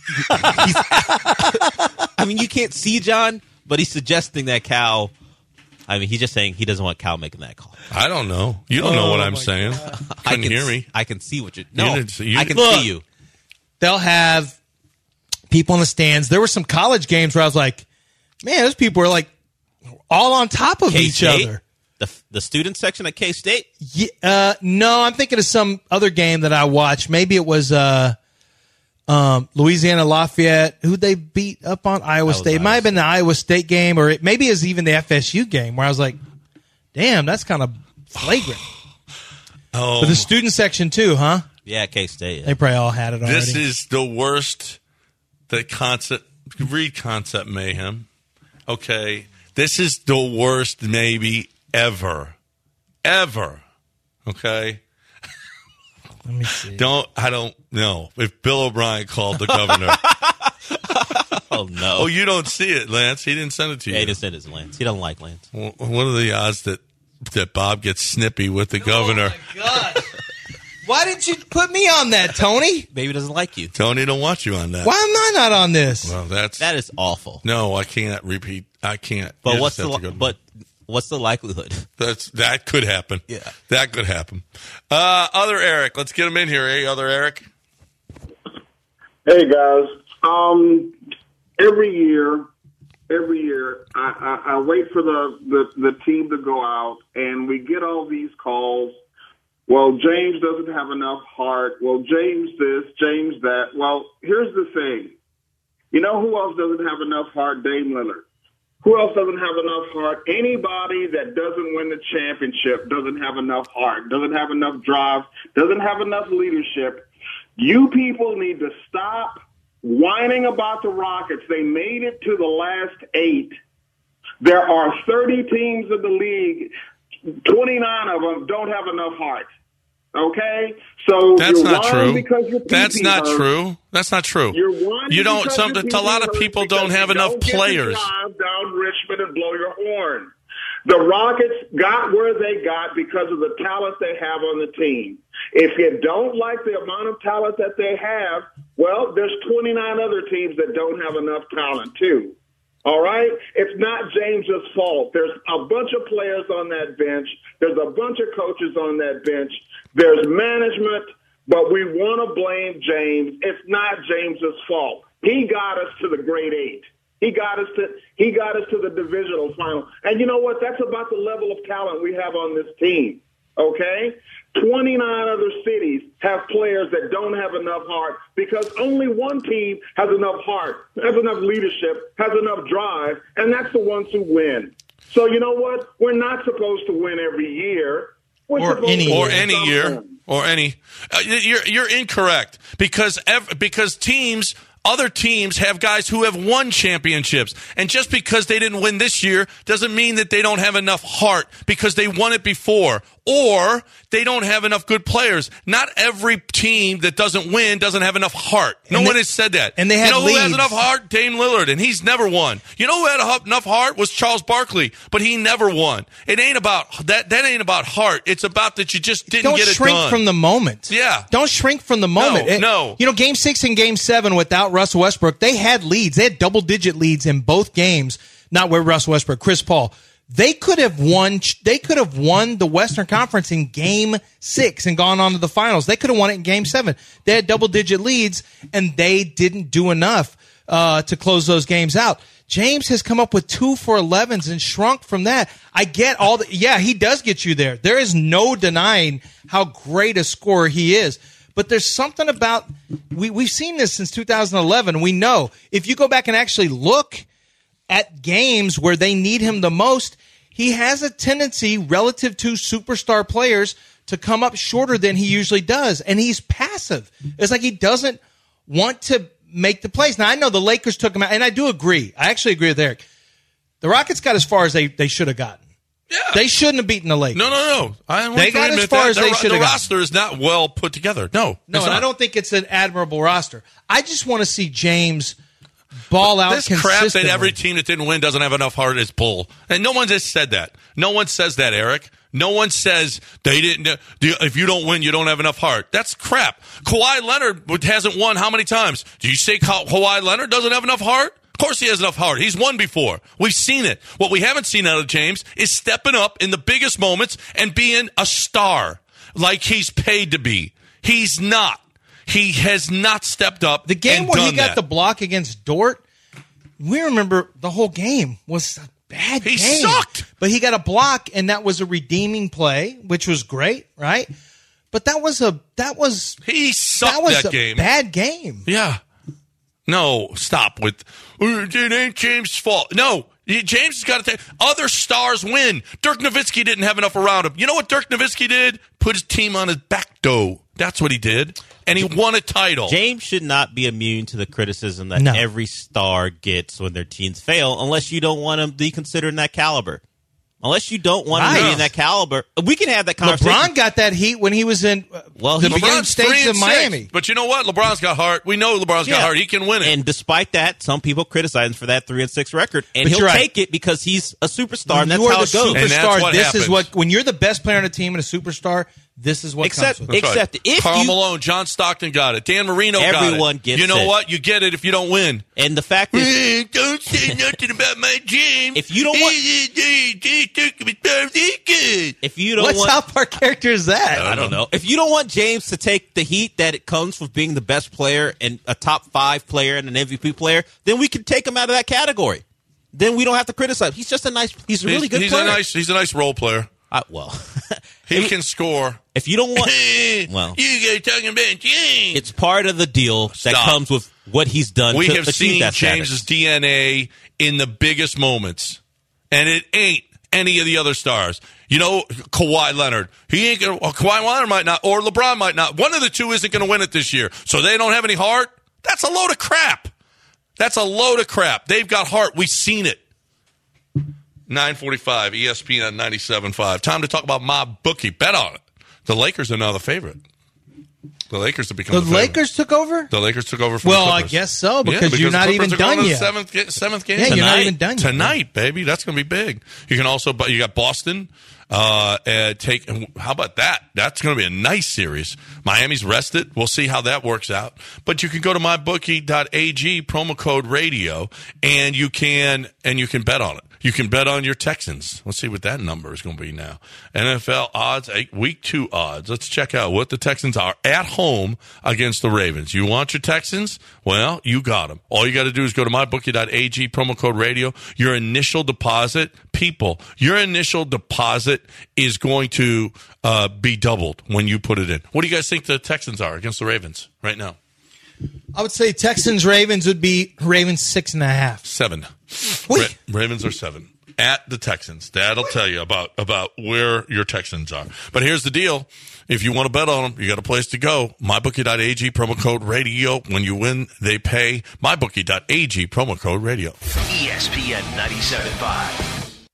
I mean, you can't see John, but he's suggesting that Cal. I mean, he's just saying he doesn't want Cal making that call. I don't know. You don't know what I'm saying. Couldn't hear me. I can see what you're. No, I can see you. They'll have people in the stands. There were some college games where I was like, man, those people are like all on top of each other. The student section at K-State? Yeah, no, I'm thinking of some other game that I watched. Maybe it was Louisiana Lafayette. Who'd they beat up on? Iowa State. It might have been the Iowa State game, or maybe it was even the FSU game where I was like, damn, that's kind of flagrant. But the student section too, huh? Yeah, K-State. Yeah. They probably all had it already. This is the worst. Read Concept Mayhem. Okay. This is the worst maybe ever. Okay? Let me see. I don't know if Bill O'Brien called the governor. Oh, no. Oh, you don't see it, Lance. He didn't send it to you. Yeah, he didn't send it to Lance. He doesn't like Lance. Well, what are the odds that Bob gets snippy with the governor? Oh, my God. Why did you put me on that, Tony? Maybe he doesn't like you. Tony don't want you on that. Why am I not on this? Well, that is awful. No, I can't repeat. I can't. But what's the likelihood? That could happen. Yeah, that could happen. Other Eric, let's get him in here. Hey, other Eric. Hey guys. Every year, I wait for the team to go out, and we get all these calls. Well, James doesn't have enough heart. Well, James this, James that. Well, here's the thing. You know who else doesn't have enough heart? Dame Lillard. Who else doesn't have enough heart? Anybody that doesn't win the championship doesn't have enough heart, doesn't have enough drive, doesn't have enough leadership. You people need to stop whining about the Rockets. They made it to the last 8. There are 30 teams in the league. 29 of them don't have enough heart. Okay? So that's you're not true. Because your that's not hurt. true. That's not true. You don't. A lot of people don't have enough players. Drive down Richmond and blow your horn. The Rockets got where they got because of the talent they have on the team. If you don't like the amount of talent that they have, well, there's 29 other teams that don't have enough talent too. All right? It's not James's fault. There's a bunch of players on that bench. There's a bunch of coaches on that bench. There's management, but we want to blame James. It's not James's fault. He got us to the grade 8. He got us to the divisional final. And you know what? That's about the level of talent we have on this team. Okay? 29 other cities have players that don't have enough heart because only one team has enough heart, has enough leadership, has enough drive, and that's the ones who win. So you know what? We're not supposed to win every year. Or any year. You're incorrect because other teams have guys who have won championships. And just because they didn't win this year doesn't mean that they don't have enough heart because they won it before. Or they don't have enough good players. Not every team that doesn't win doesn't have enough heart. No one has said that. And they have who has enough heart? Dame Lillard, and he's never won. You know who had enough heart was Charles Barkley, but he never won. It ain't about that. That ain't about heart. It's about that you just didn't get it done. Don't shrink from the moment. Yeah. Don't shrink from the moment. No. You know, Game 6 and Game 7 without Russell Westbrook, they had leads. They had double-digit leads in both games. Not with Russell Westbrook, Chris Paul. They could have won the Western Conference in Game 6 and gone on to the finals. They could have won it in Game 7. They had double-digit leads, and they didn't do enough to close those games out. James has come up with 2 for 11s and shrunk from that. I get all the – yeah, he does get you there. There is no denying how great a scorer he is. But there's something about – we've seen this since 2011. We know. If you go back and actually look – at games where they need him the most, he has a tendency relative to superstar players to come up shorter than he usually does. And he's passive. It's like he doesn't want to make the plays. Now, I know the Lakers took him out, and I do agree. I actually agree with Eric. The Rockets got as far as they should have gotten. Yeah. They shouldn't have beaten the Lakers. No. They got as far as they should have gotten. The roster is not well put together. No, and I don't think it's an admirable roster. I just want to see James ball out this crap that every team that didn't win doesn't have enough heart is bull. And no one has said that. No one says that, Eric. No one says they didn't. If you don't win, you don't have enough heart. That's crap. Kawhi Leonard hasn't won how many times? Do you say Kawhi Leonard doesn't have enough heart? Of course he has enough heart. He's won before. We've seen it. What we haven't seen out of James is stepping up in the biggest moments and being a star like he's paid to be. He's not. He has not stepped up. The game where he got that. the block against Dort, we remember the whole game was a bad game. He sucked. But he got a block, and that was a redeeming play, which was great, right? But he sucked that game. Bad game. Yeah. No, stop with it ain't James' fault. No. James has got to take other stars win. Dirk Nowitzki didn't have enough around him. You know what Dirk Nowitzki did? Put his team on his back door. That's what he did. And he won a title. James should not be immune to the criticism that every star gets when their teams fail, unless you don't want him to be considered in that caliber. Unless you don't want to be in that caliber. We can have that conversation. LeBron got that heat when he was in the beginning stage of Miami. But you know what? LeBron's got heart. We know LeBron's got heart. He can win it. And despite that, some people criticize him for that 3-6 record. And he'll take it because he's a superstar, and that's how it goes. And that's what happens. When you're the best player on a team and a superstar, this is what comes with it. Except if Karl Malone, John Stockton got it. Dan Marino got it. Everyone gets it. You know what? You get it if you don't win. And the fact is... don't say nothing about my James. If you don't want... If you don't what want... South Park character is that? I don't know. If you don't want James to take the heat that it comes with being the best player and a top 5 player and an MVP player, then we can take him out of that category. Then we don't have to criticize. He's just he's a really good player. He's a nice role player. He can score. If you don't want, you guys talking about James. It's part of the deal that comes with what he's done. We to have achieve seen that James's DNA in the biggest moments, and it ain't any of the other stars. You know, Kawhi Leonard. He ain't gonna. Kawhi Leonard might not, or LeBron might not. One of the two isn't going to win it this year, so they don't have any heart. That's a load of crap. They've got heart. We've seen it. 9:45, ESPN 97.5. Time to talk about my bookie. Bet on it. The Lakers are now the favorite. The Lakers have become the favorite. Lakers took over? The Lakers took over from the Clippers. I guess so, because you're not even done yet. Seventh game. Yeah, you're not even done yet. Tonight, baby. That's going to be big. You can also, you got Boston. How about that? That's going to be a nice series. Miami's rested. We'll see how that works out. But you can go to mybookie.ag, promo code radio, and you can bet on it. You can bet on your Texans. Let's see what that number is going to be now. NFL odds, week 2 odds. Let's check out what the Texans are at home against the Ravens. You want your Texans? Well, you got them. All you got to do is go to mybookie.ag, promo code radio. Your initial deposit is going to be doubled when you put it in. What do you guys think the Texans are against the Ravens right now? I would say Texans-Ravens would be Ravens 6.5. 7. Ravens are 7 at the Texans. That'll tell you about where your Texans are. But here's the deal. If you want to bet on them, you got a place to go. MyBookie.ag, promo code radio. When you win, they pay. MyBookie.ag, promo code radio. ESPN 97.5.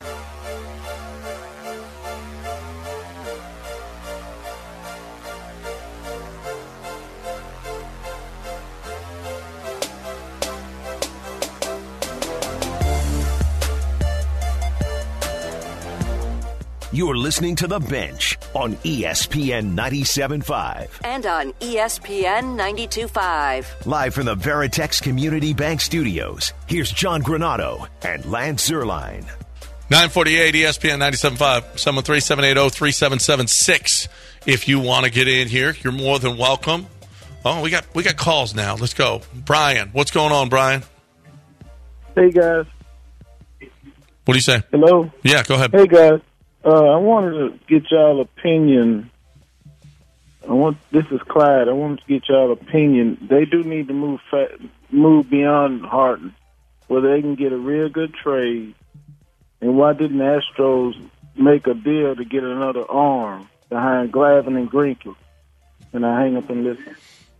You're listening to The Bench on ESPN 97.5. And on ESPN 92.5. Live from the Veritex Community Bank Studios, here's John Granato and Lance Zierlein. 948 ESPN 97.5, 73780-3776. If you want to get in here, you're more than welcome. Oh, we got calls now. Let's go. Brian, what's going on, Brian? Hey, guys. What do you say? Hello? Yeah, go ahead. Hey, guys. I wanted to get y'all opinion. This is Clyde. I wanted to get y'all opinion. They do need to move beyond Harden, where they can get a real good trade. And why didn't the Astros make a deal to get another arm behind Glavine and Greinke? And I hang up and listen.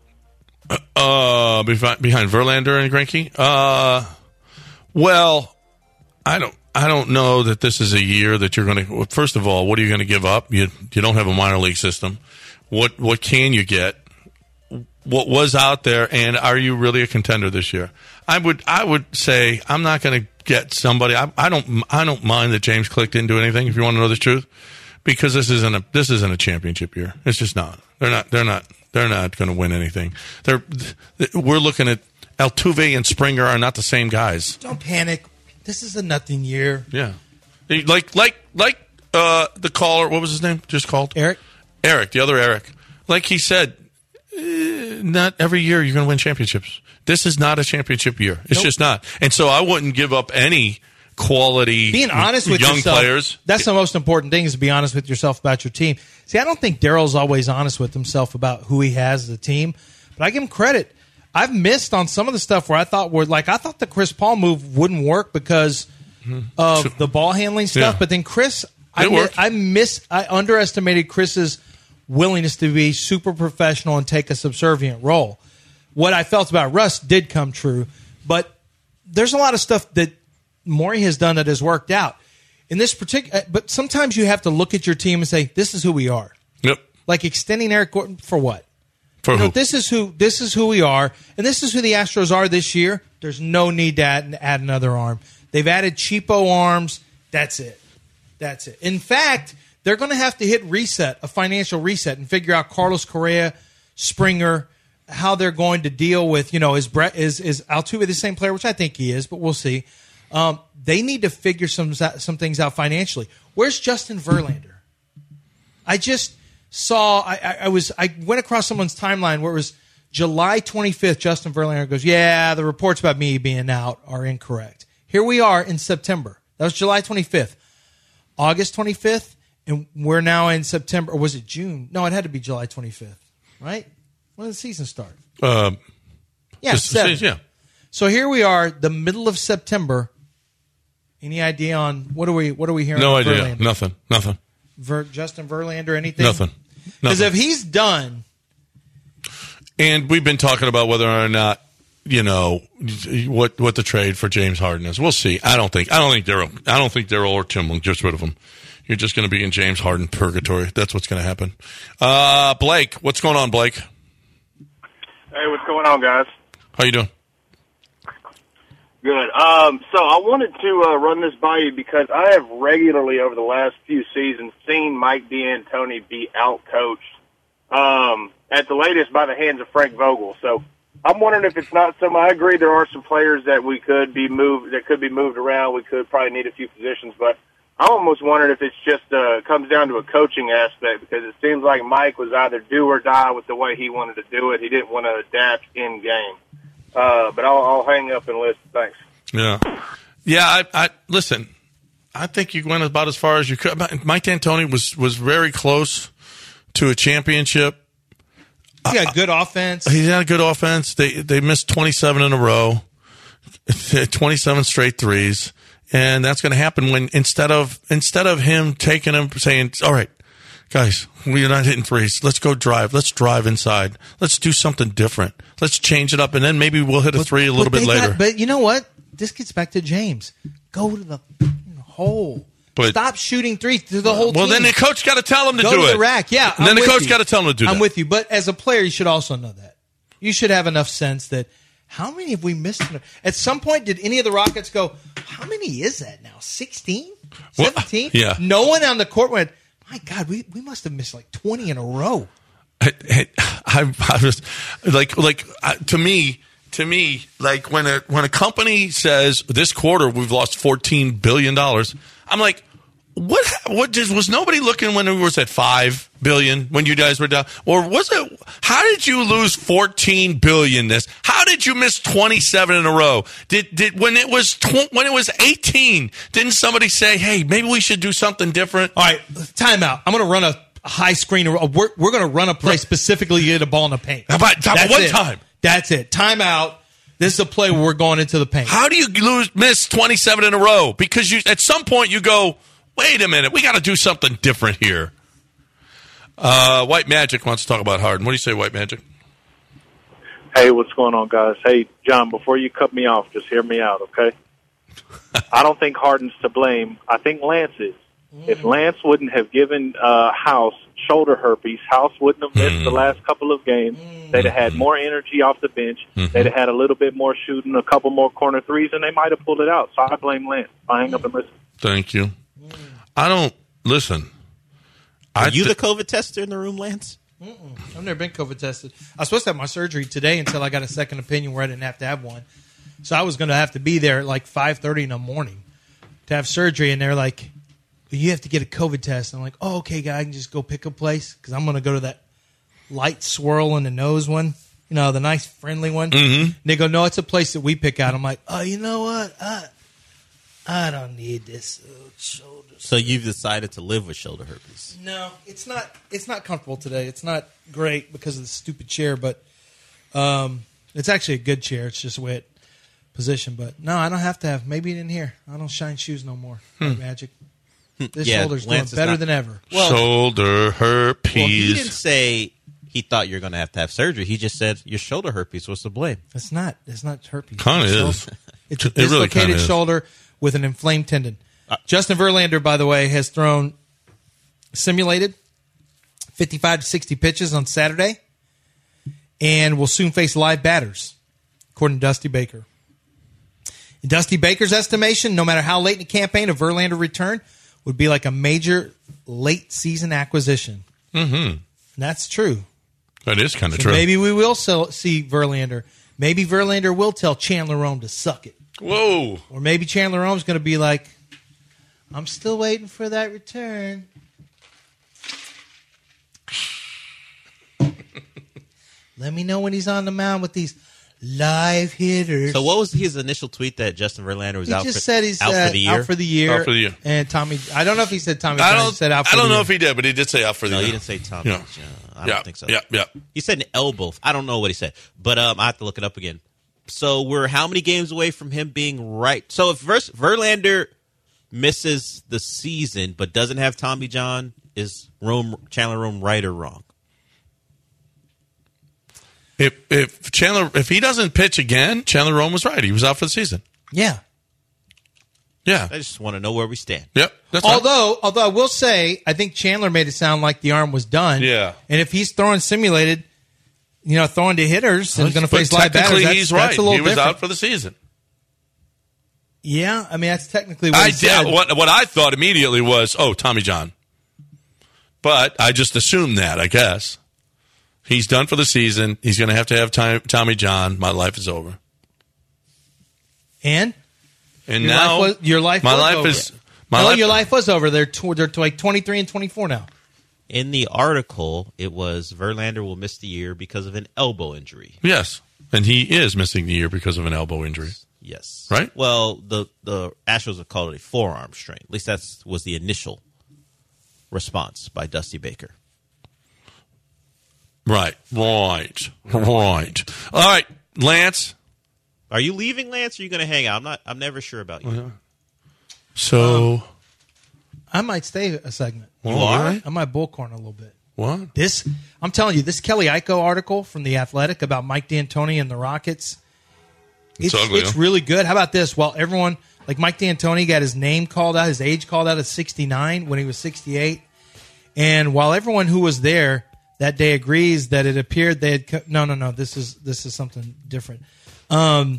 Behind Verlander and Greinke? Well, I don't know that this is a year that you're going to. First of all, what are you going to give up? You don't have a minor league system. What can you get? What was out there, and are you really a contender this year? I would say I'm not going to get somebody. I don't mind that James Click didn't do anything. If you want to know the truth, because this isn't a championship year. It's just not. They're not going to win anything. We're looking at Altuve and Springer are not the same guys. Don't panic. This is a nothing year. Yeah. Like the caller, what was his name? Just called? Eric, the other Eric. Like he said, not every year you're going to win championships. This is not a championship year. It's just not. And so I wouldn't give up any quality being honest with young yourself, players. That's the most important thing, is to be honest with yourself about your team. See, I don't think Daryl's always honest with himself about who he has as a team, but I give him credit. I've missed on some of the stuff where I thought the Chris Paul move wouldn't work because of the ball handling stuff. Yeah. But then Chris, I underestimated Chris's willingness to be super professional and take a subservient role. What I felt about Russ did come true, but there's a lot of stuff that Morey has done that has worked out. in this particular, but sometimes you have to look at your team and say, this is who we are. Yep. Like extending Eric Gordon for what? For who? This is who we are, and this is who the Astros are this year. There's no need to add another arm. They've added cheapo arms. That's it. In fact, they're going to have to hit a financial reset, and figure out Carlos Correa, Springer, how they're going to deal with, is Altuve the same player, which I think he is, but we'll see. They need to figure some things out financially. Where's Justin Verlander? I just saw, I went across someone's timeline where it was July 25th. Justin Verlander goes, yeah, the reports about me being out are incorrect. Here we are in September. That was July 25th. August 25th, and we're now in September. Or was it June? No, it had to be July 25th, right? When did the season start? Yeah. So here we are, the middle of September. Any idea on what are we hearing? No idea. Verlander? Nothing. Justin Verlander, anything? Nothing. Because if he's done, and we've been talking about whether or not what the trade for James Harden is. We'll see. I don't think Daryl or Tim will get rid of him. You're just going to be in James Harden purgatory. That's what's going to happen. Blake, what's going on, Blake? Hey, what's going on, guys? How you doing? Good. So I wanted to run this by you because I have regularly over the last few seasons seen Mike D'Antoni be out-coached at the latest by the hands of Frank Vogel. So I'm wondering if it's not some. I agree there are some players that could be moved around. We could probably need a few positions, but I almost wondered if it's just comes down to a coaching aspect, because it seems like Mike was either do or die with the way he wanted to do it. He didn't want to adapt in game. But I'll hang up and listen. Thanks. Yeah. I listen. I think you went about as far as you could. Mike D'Antoni was very close to a championship. He got good offense. He had a good offense. They missed 27 in a row, 27 straight threes, and that's going to happen when instead of him taking them, saying, "All right, guys, we're not hitting threes. Let's go drive. Let's drive inside. Let's do something different. Let's change it up, and then maybe we'll hit a three a little bit later." But you know what? This gets back to James. Go to the hole. But stop shooting threes to the whole team. Well, then the coach got to tell him to do it. Go to the rack. Yeah. And then the coach got to tell him to do that. I'm with you. But as a player, you should also know that. You should have enough sense that how many have we missed? At some point, did any of the Rockets go, how many is that now? 16? 17? Yeah. No one on the court went, my God, we must have missed like 20 in a row. I was to me, like when a company says this quarter we've lost $14 billion, I'm like, what was nobody looking when it was at $5 billion when you guys were down? Or was it, how did you lose $14 billion how did you miss 27 in a row? Did when it was 18, didn't somebody say, hey, maybe we should do something different? All right, timeout. I'm going to run a high screen. We're going to run a play specifically to get a ball in the paint. How about one time? That's it. Timeout. This is a play where we're going into the paint. How do you miss 27 in a row? Because at some point you go, wait a minute, we got to do something different here. White Magic wants to talk about Harden. What do you say, White Magic? Hey, what's going on, guys? Hey, John, before you cut me off, just hear me out, okay? I don't think Harden's to blame. I think Lance is. If Lance wouldn't have given House shoulder herpes, House wouldn't have missed the last couple of games. They'd have had more energy off the bench. They'd have had a little bit more shooting, a couple more corner threes, and they might have pulled it out. So I blame Lance. I hang up and listen. Thank you. I don't listen. Are you the COVID tester in the room, Lance? I've never been COVID tested. I was supposed to have my surgery today until I got a second opinion where I didn't have to have one. So I was going to have to be there at like 5:30 in the morning to have surgery, and they're like, you have to get a COVID test. And I'm like, oh, okay, guy, I can just go pick a place because I'm going to go to that light swirl in the nose one, the nice friendly one. And they go, no, it's a place that we pick out. I'm like, oh, you know what? I don't need this shoulder. So you've decided to live with shoulder herpes? No, it's not comfortable today. It's not great because of the stupid chair, but it's actually a good chair. It's just a wet position. But no, I don't have to have. Maybe in here. I don't shine shoes no more. Magic. This shoulder's doing better than ever. Well, shoulder herpes. Well, he didn't say he thought you were going to have surgery. He just said your shoulder herpes was to blame. It's not herpes. Kind of is. It's a dislocated shoulder with an inflamed tendon. Justin Verlander, by the way, has thrown simulated 55 to 60 pitches on Saturday and will soon face live batters, according to Dusty Baker. In Dusty Baker's estimation, no matter how late in the campaign a Verlander return would be like a major late-season acquisition. Mm-hmm. And that's true. That is kind of true. Maybe we will see Verlander. Maybe Verlander will tell Chandler Rome to suck it. Whoa. Or maybe Chandler Rome's going to be like, I'm still waiting for that return. Let me know when he's on the mound with these live hitters. So what was his initial tweet that Justin Verlander was out? He just for, said he's out for the year. Out for the year. Out for the year. And Tommy, I don't know if he said Tommy John. He said out for I don't the know year. if he did, but he did say out for the year. No, he didn't say Tommy John. I don't think so. Yeah. He said an elbow. I don't know what he said, but I have to look it up again. So we're how many games away from him being right? So if Verlander misses the season but doesn't have Tommy John, is Chandler Rome right or wrong? If he doesn't pitch again, Chandler Rome was right. He was out for the season. Yeah. Yeah. I just want to know where we stand. Yep. That's although I will say, I think Chandler made it sound like the arm was done. Yeah. And if he's throwing simulated, throwing to hitters and going to face live batters, he's right. That's a little he was different. out for the season. Yeah, I mean that's technically what he said. What I thought immediately was, Tommy John. But I just assumed that, I guess. He's done for the season. He's going to have Tommy John. My life is over. And now your life was over. They're like 23 and 24 now. In the article, it was Verlander will miss the year because of an elbow injury. Yes, and he is missing the year because of an elbow injury. Yes. Right? Well, the Astros have called it a forearm strain. At least that was the initial response by Dusty Baker. Right. All right, Lance. Are you leaving, Lance, or are you going to hang out? I'm never sure about you. So I might stay a segment. You are? I might bullcorn a little bit. What? I'm telling you, this Kelly Iko article from The Athletic about Mike D'Antoni and the Rockets, it's ugly, it's really good. How about this? While everyone, like Mike D'Antoni got his name called out, his age called out at 69 when he was 68. And while everyone who was there that day agrees that it appeared they had no. This is something different. I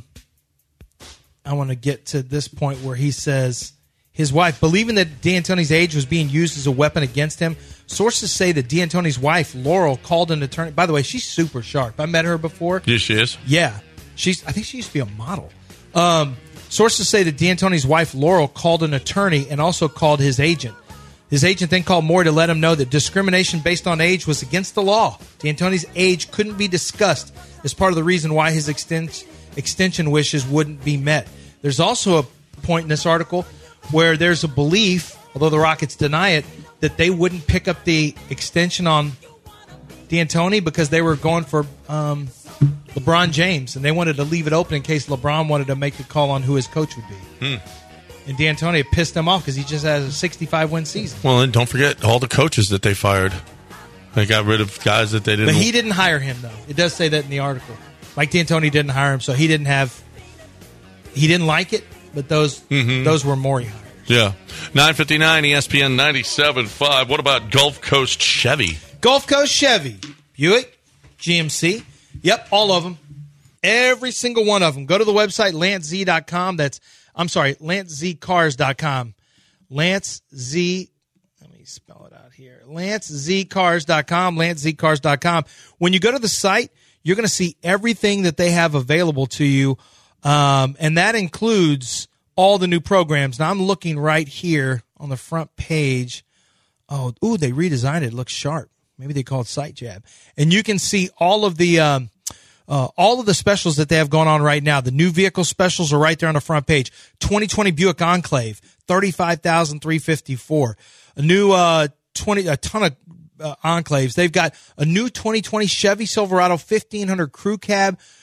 want to get to this point where he says his wife, believing that D'Antoni's age was being used as a weapon against him. Sources say that D'Antoni's wife, Laurel, called an attorney. By the way, she's super sharp. I met her before. Yes, she is. Yeah, I think she used to be a model. Sources say that D'Antoni's wife, Laurel, called an attorney and also called his agent. His agent then called Moore to let him know that discrimination based on age was against the law. D'Antoni's age couldn't be discussed as part of the reason why his extension wishes wouldn't be met. There's also a point in this article where there's a belief, although the Rockets deny it, that they wouldn't pick up the extension on D'Antoni because they were going for LeBron James, and they wanted to leave it open in case LeBron wanted to make a call on who his coach would be. And D'Antoni pissed him off because he just has a 65-win season. Well, and don't forget all the coaches that they fired. They got rid of guys that they didn't. But he didn't hire him, though. It does say that in the article. Mike D'Antoni didn't hire him, so he didn't like it, but those were more he hired. Yeah. 9:59 ESPN 97.5. What about Gulf Coast Chevy? Gulf Coast Chevy. Buick, GMC. Yep, all of them. Every single one of them. Go to the website, LanceZ.com. LanceZcars.com. Let me spell it out here. LanceZcars.com, LanceZcars.com. When you go to the site, you're going to see everything that they have available to you, and that includes all the new programs. Now, I'm looking right here on the front page. They redesigned it. It looks sharp. Maybe they call it Site Jab. And you can see all of the specials that they have going on right now. The new vehicle specials are right there on the front page. 2020 Buick Enclave, $35,354. A new a ton of Enclaves. They've got a new 2020 Chevy Silverado 1500 Crew Cab,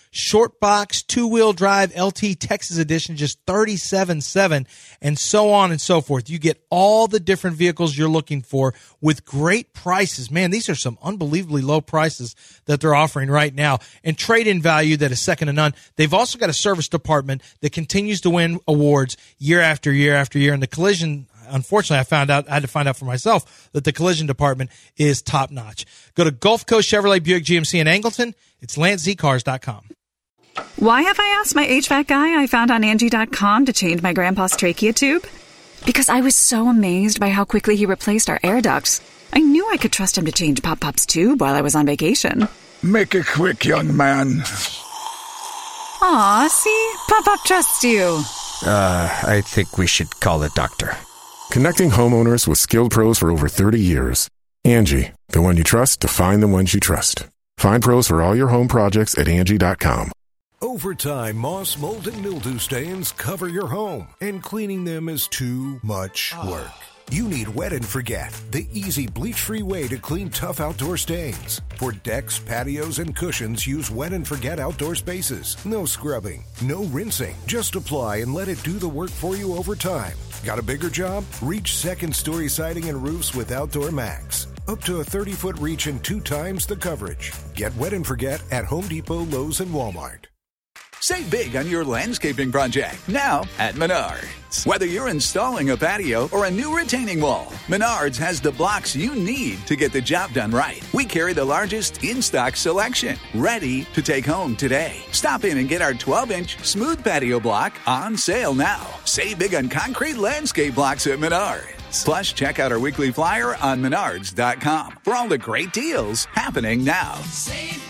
Short box, 2-wheel drive, LT Texas edition, just $37,700, and so on and so forth. You get all the different vehicles you're looking for with great prices. Man, these are some unbelievably low prices that they're offering right now, and trade-in value that is second to none. They've also got a service department that continues to win awards year after year after year, and the collision, unfortunately, I had to find out for myself that the collision department is top notch. Go to Gulf Coast Chevrolet Buick GMC in Angleton. It's LanceZCars.com. Why have I asked my HVAC guy I found on Angie.com to change my grandpa's trachea tube? Because I was so amazed by how quickly he replaced our air ducts. I knew I could trust him to change Pop-Pop's tube while I was on vacation. Make it quick, young man. Aw, see? Pop-Pop trusts you. I think we should call a doctor. Connecting homeowners with skilled pros for over 30 years. Angie, the one you trust to find the ones you trust. Find pros for all your home projects at Angie.com. Over time, moss, mold, and mildew stains cover your home, and cleaning them is too much work. You need Wet and Forget, the easy bleach-free way to clean tough outdoor stains. For decks, patios, and cushions, use Wet and Forget outdoor spaces. No scrubbing, no rinsing. Just apply and let it do the work for you over time. Got a bigger job? Reach second-story siding and roofs with Outdoor Max. Up to a 30-foot reach and 2 times the coverage. Get Wet and Forget at Home Depot, Lowe's, and Walmart. Save big on your landscaping project now at Menards. Whether you're installing a patio or a new retaining wall, Menards has the blocks you need to get the job done right. We carry the largest in-stock selection, ready to take home today. Stop in and get our 12-inch smooth patio block on sale now. Save big on concrete landscape blocks at Menards. Plus, check out our weekly flyer on Menards.com for all the great deals happening now. Save